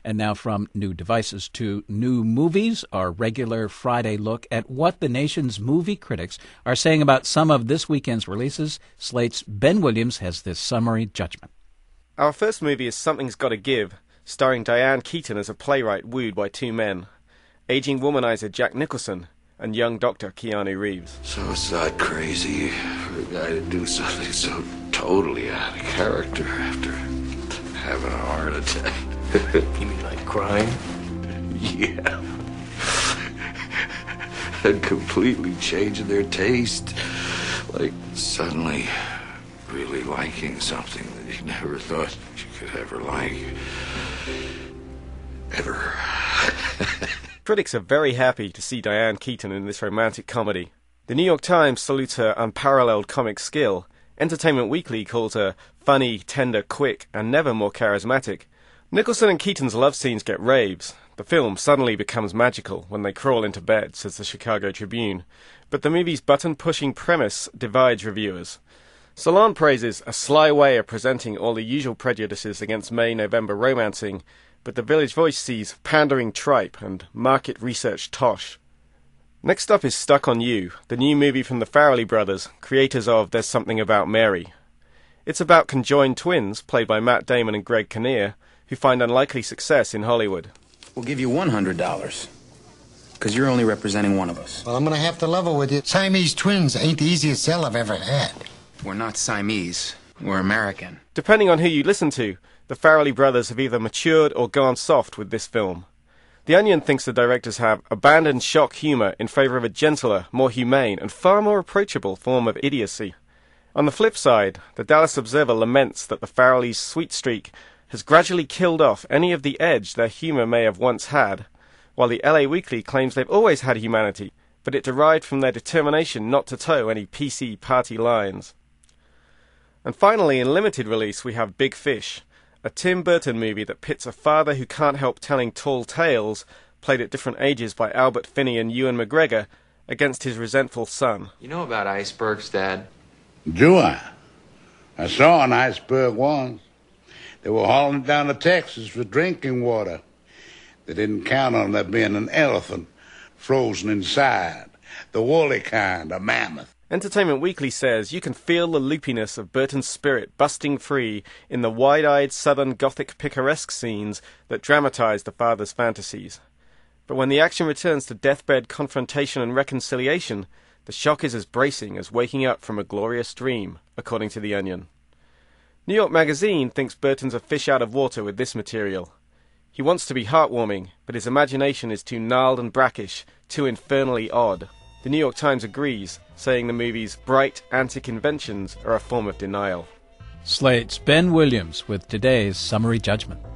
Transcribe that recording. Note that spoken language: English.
And now from new devices to new movies, our regular Friday look at what the nation's movie critics are saying about some of this weekend's releases. Slate's Ben Williams has this summary judgment. Our first movie is Something's Gotta Give, starring Diane Keaton as a playwright wooed by two men, aging womanizer Jack Nicholson and young doctor Keanu Reeves. Suicide crazy for a guy to do something so totally out of character after having a heart attack. You mean like crying? Yeah. And completely changing their taste. Like suddenly really liking something that you never thought you could ever like. Ever. Critics are very happy to see Diane Keaton in this romantic comedy. The New York Times salutes her unparalleled comic skill. Entertainment Weekly calls her funny, tender, quick, and never more charismatic. Nicholson and Keaton's love scenes get raves. The film suddenly becomes magical when they crawl into bed, says the Chicago Tribune. But the movie's button-pushing premise divides reviewers. Salon praises a sly way of presenting all the usual prejudices against May-November romancing, but the Village Voice sees pandering tripe and market research tosh. Next up is Stuck on You, the new movie from the Farrelly brothers, creators of There's Something About Mary. It's about conjoined twins, played by Matt Damon and Greg Kinnear, who find unlikely success in Hollywood. We'll give you $100, because you're only representing one of us. Well, I'm going to have to level with you. Siamese twins ain't the easiest sell I've ever had. We're not Siamese. We're American. Depending on who you listen to, the Farrelly brothers have either matured or gone soft with this film. The Onion thinks the directors have abandoned shock humour in favour of a gentler, more humane, and far more approachable form of idiocy. On the flip side, the Dallas Observer laments that the Farrellys' sweet streak has gradually killed off any of the edge their humour may have once had, while the LA Weekly claims they've always had humanity, but it derived from their determination not to toe any PC party lines. And finally, in limited release, we have Big Fish, a Tim Burton movie that pits a father who can't help telling tall tales, played at different ages by Albert Finney and Ewan McGregor, against his resentful son. You know about icebergs, Dad? Do I? I saw an iceberg once. They were hauling it down to Texas for drinking water. They didn't count on there being an elephant frozen inside, the woolly kind, a mammoth. Entertainment Weekly says you can feel the loopiness of Burton's spirit busting free in the wide-eyed southern gothic picaresque scenes that dramatise the father's fantasies. But when the action returns to deathbed confrontation and reconciliation, the shock is as bracing as waking up from a glorious dream, according to The Onion. New York Magazine thinks Burton's a fish out of water with this material. He wants to be heartwarming, but his imagination is too gnarled and brackish, too infernally odd. The New York Times agrees, saying the movie's bright anti-conventions are a form of denial. Slate's Ben Williams with today's summary judgment.